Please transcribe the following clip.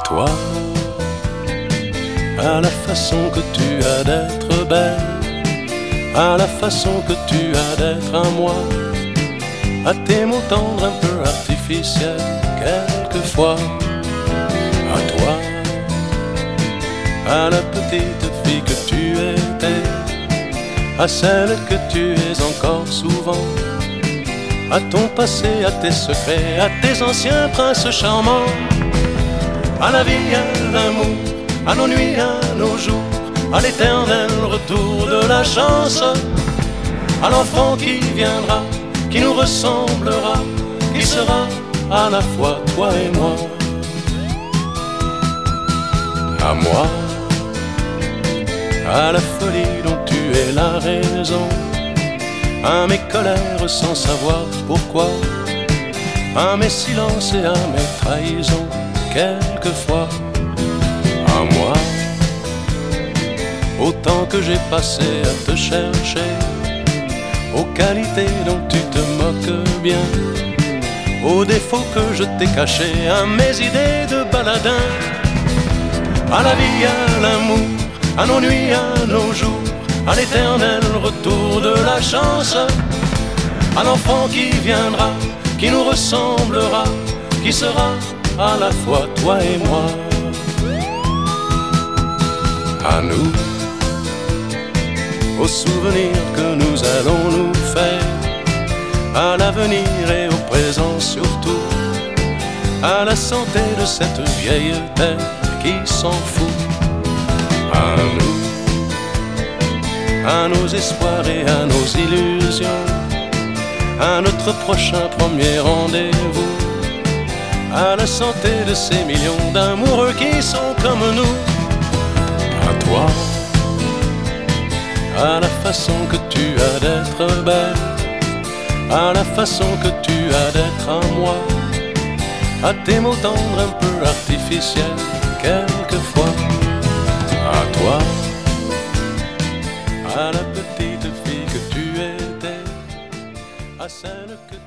toi, à la façon que tu as d'être belle, à la façon que tu as d'être à moi, à tes mots tendres un peu artificiels quelquefois, à toi, à la petite fille que tu étais, à celle que tu es encore souvent, à ton passé, à tes secrets, à tes anciens princes charmants, à la vie, à l'amour, à nos nuits, à nos jours, à l'éternel retour de la chance, à l'enfant qui viendra, qui nous ressemblera, qui sera à la fois toi et moi. À moi, à la folie dont tu es la raison, à mes colères sans savoir pourquoi, à mes silences et à mes trahisons quelquefois. À moi, au temps que j'ai passé à te chercher, aux qualités dont tu te moques bien, aux défauts que je t'ai cachés, à mes idées de baladin, à la vie, à l'amour, à nos nuits, à nos jours, à l'éternel retour de la chance, à l'enfant qui viendra, qui nous ressemblera, qui sera à la fois toi et moi. À nous, aux souvenirs que nous allons nous faire, à l'avenir et au présent surtout, à la santé de cette vieille terre qui s'en fout. À nous, à nos espoirs et à nos illusions, à notre prochain premier rendez-vous, à la santé de ces millions d'amoureux qui sont comme nous. À toi, à la façon que tu as d'être belle, à la façon que tu as d'être à moi, à tes mots tendres un peu artificiels quelquefois. À toi, à la petite fille que tu étais, à celle que